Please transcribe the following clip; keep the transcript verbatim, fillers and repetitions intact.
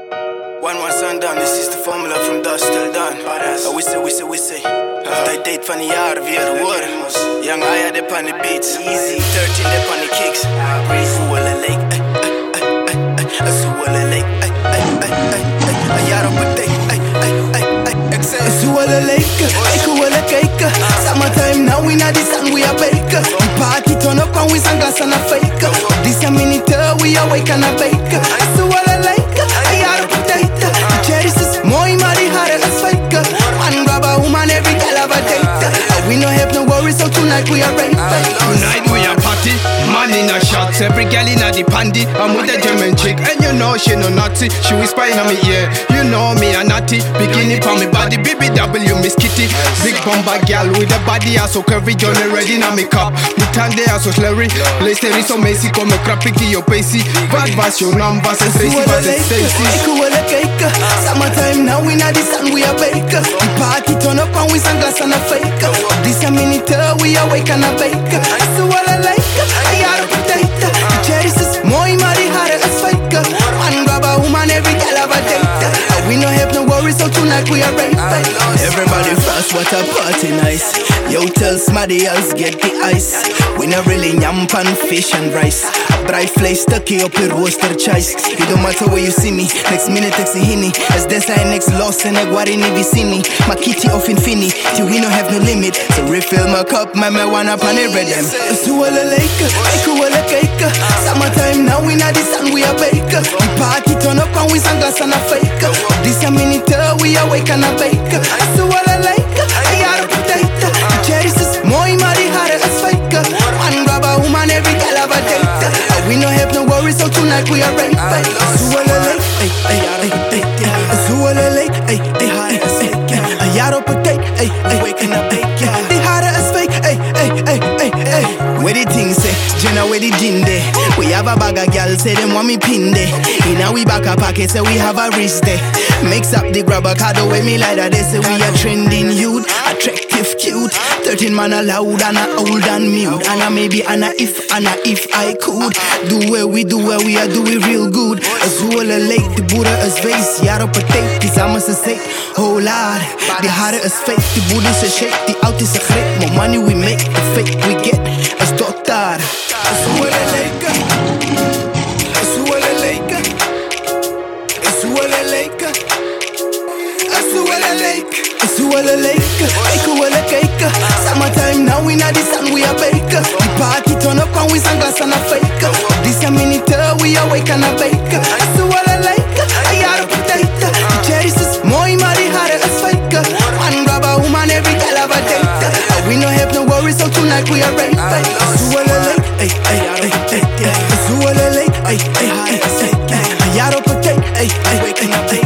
One more sundown, this is the formula from dusk till dawn. Oh, we say, we say, we say. They date van die jaren via de woorden. Young Aya dip on the beats. Easy, thirteen dip on the kicks. Suwala lake, ay, ay, ay, ay, ay. Suwala lake, ay, ay, ay, ay, ay. A jaar op het dek, ay, ay, ay, ay. Suwala lake, ay, kuwala cake. Summertime now we not the sun, we are baker. The party turn up and we sang glass and a fake. This a minute we awake and a bake. Suwala lake, ay, jaar op het dek. The cherries is mooi, maar die haren is fake. Man grab a woman, every girl have a date. We no have no worries, so tonight we are ready. Tonight we are party, man in a shots. Every girl in a the pandy. I'm with a German chick, and you know she no naughty. She whisper in me ear, you know me a naughty. Bikini for me body, B B W Miss Kitty. Big bomber girl with a body as so curvy, Johnny ready na make up. Me tan de as so slurry, place there is so messy, come me crap picky your pacey. Bad bass your numbers and Tracy versus Stacy. Kuwala cake, summertime now we not the sun, we are baker. The party turn up and we sang glass and a fake. This a minute we awake and a bake. Suwala like, I got a potato. The cherries is mooi, maar die haren is fake. Man grab a woman, every girl have a date. We no have no worries, so tonight we are ready. Everybody fast, what a party nice. Yo, tell somebody else get the ice. We not really yam pan fish and rice. Bright flesh stucky up with roasted chives. It don't matter where you see me. Next minute taxi hini. As this I next lost and a guarini vicini. My kitty off infini. Till we no have no limit. So refill my cup, my marijuana pan it rhythm. Suwala lake, I kuwala cake. Summertime now we not the sun, we are baker. The party turn up and we sang glass and a fake. This a minute we awake and a bake. Suwala lake, I got a potato. The cherries is mooi, maar die haren is fake. Man grab a woman, every girl have a date. We no have no worries, so tonight we are ready. Suwala lake, ay, ay, ay, ay, ay. Suwala lake, ay, ay, ay, ay. A jaar op het dek, ay, ay, waking up, ay. Die haren is fake, ay, ay, ay, ay, ay. Where the thing say, Jenna where the gin day. We have a bag of girls say them want me pin day. In a we back a pocket say we have a wrist day. Mix up the grabber card the way me like that. They say we are trending youth, attractive cute. Thirteen man allowed and a old and mute. And a maybe and a if and a if I could. Do where we do where we are do it real good. As well a lake the Buddha is face. Jaar op het tape, die samen ze say. Oh lord, the harder is fake. The Buddha is a shake, the out is a great. More money we make, the fake we get. As doctor, as well a lake. As well a lake. As well a lake. As well a lake. As well a lake. Make well a cake. Summertime now we not the sun, we are baker. The party turn up and we sang glass and a fake. This a minute we awake and a bake. As well a lake. I got a potato. The cherries is mooi, maar die haren is fake. Man grab a woman, every girl have a date. We no have no worries, so tonight we are ready. As well a lake. Ay, ay, ay, ay, ay. As well a lake. Ay, ay, ay, ay, ay. A jaar op het dek. Ay, ay, waking up.